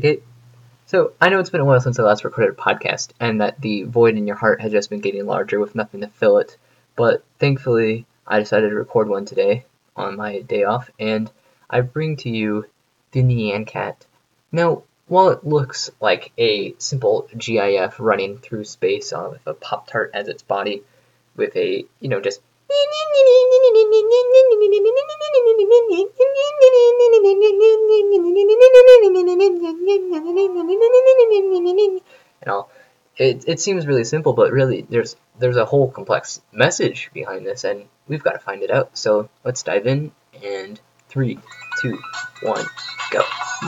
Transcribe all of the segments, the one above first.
Kate. So, I know it's been a while since I last recorded a podcast, and that the void in your heart has just been getting larger with nothing to fill it, but thankfully, I decided to record one today on my day off, and I bring to you the Nyan Cat. Now, while it looks like a simple GIF running through space with a Pop-Tart as its body, with a, just and all. It seems really simple, but really there's a whole complex message behind this, and we've got to find it out. So let's dive in, and 3, 2, 1, go.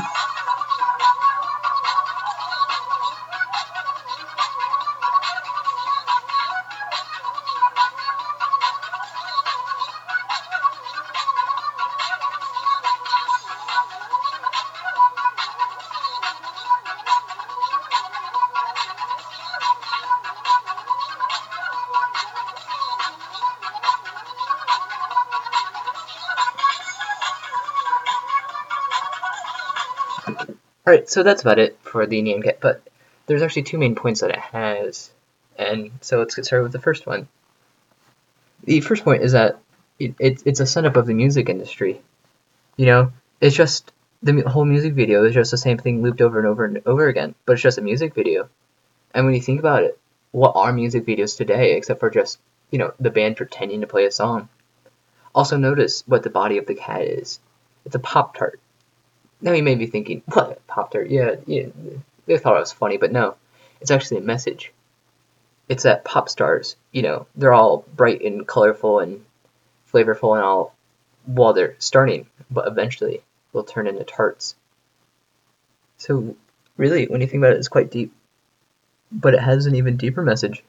Alright, so that's about it for the Nyan Cat, but there's actually two main points that it has, and so let's get started with the first one. The first point is that it's a setup of the music industry. It's just the whole music video is just the same thing looped over and over and over again, but it's just a music video. And when you think about it, what are music videos today except for just, the band pretending to play a song? Also notice what the body of the cat is. It's a Pop-Tart. Now you may be thinking, what, Pop-Tart? Yeah, they thought it was funny, but no. It's actually a message. It's that pop stars, they're all bright and colorful and flavorful and all while they're starting, but eventually they'll turn into tarts. So really, when you think about it, it's quite deep. But it has an even deeper message.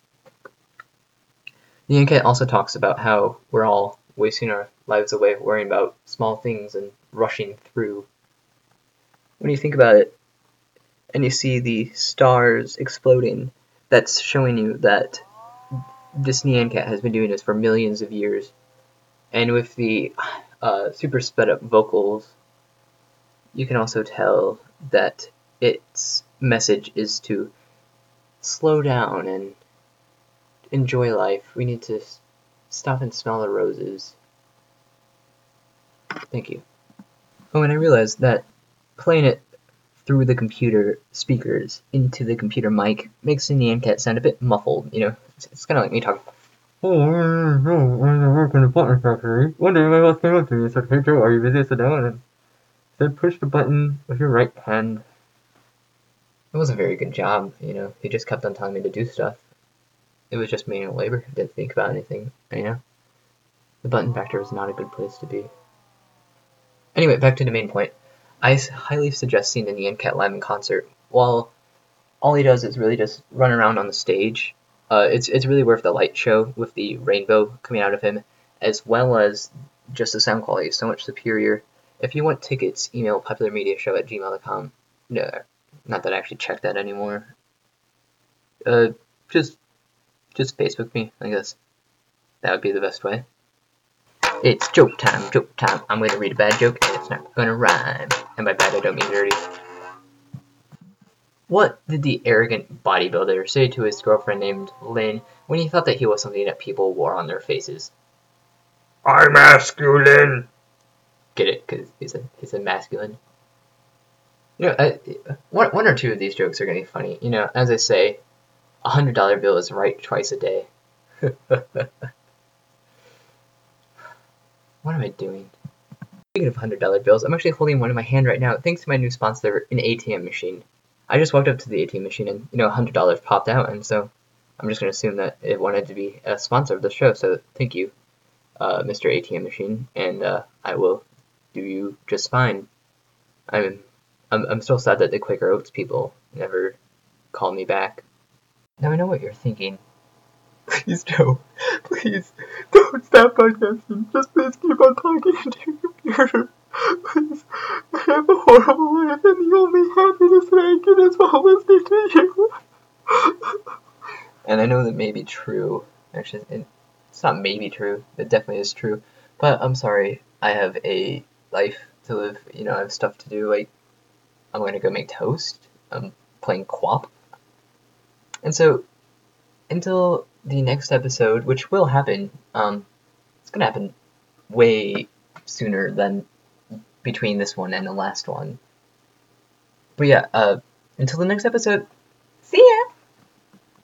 The Nyan Cat also talks about how we're all wasting our lives away worrying about small things and rushing through. When you think about it, and you see the stars exploding, that's showing you that this Nyan Cat has been doing this for millions of years. And with the super sped up vocals, you can also tell that its message is to slow down and enjoy life. We need to stop and smell the roses. Thank you. Oh, and I realized that playing it through the computer speakers into the computer mic makes the Nyan Cat sound a bit muffled. It's kind of like me talking. Oh, I work in a button factory. One day my boss came up to me and said, "Hey Joe, are you busy? Sit down." And said, "Push the button with your right hand." It wasn't a very good job, He just kept on telling me to do stuff. It was just manual labor. I didn't think about anything, The button factory was not a good place to be. Anyway, back to the main point. I highly suggest seeing the Nyan Cat live in concert. While all he does is really just run around on the stage, it's really worth the light show with the rainbow coming out of him, as well as just the sound quality is so much superior. If you want tickets, email popularmediashow@gmail.com. No, not that I actually check that anymore. Just Facebook me, I guess. That would be the best way. It's joke time. I'm going to read a bad joke, and it's not going to rhyme. And by bad, I don't mean dirty. What did the arrogant bodybuilder say to his girlfriend named Lynn when he thought that he was something that people wore on their faces? I'm masculine. Get it? Because he's a masculine. One or two of these jokes are going to be funny. As I say, $100 bill is right twice a day. What am I doing? Speaking of $100 bills, I'm actually holding one in my hand right now thanks to my new sponsor, an ATM machine. I just walked up to the ATM machine and, $100 popped out, and so I'm just going to assume that it wanted to be a sponsor of the show, so thank you, Mr. ATM machine, and I will do you just fine. I'm still sad that the Quaker Oats people never called me back. Now I know what you're thinking. Please, Joe. Please, don't stop podcasting. Just please keep on talking into your computer. Please, I have a horrible life, and the only happiness that I get is while listening to you. And I know that may be true. Actually, it's not maybe true. It definitely is true. But I'm sorry. I have a life to live. I have stuff to do. I'm going to go make toast. I'm playing Quap. And so, until the next episode, which will happen, it's going to happen way sooner than between this one and the last one. But yeah, until the next episode, see ya!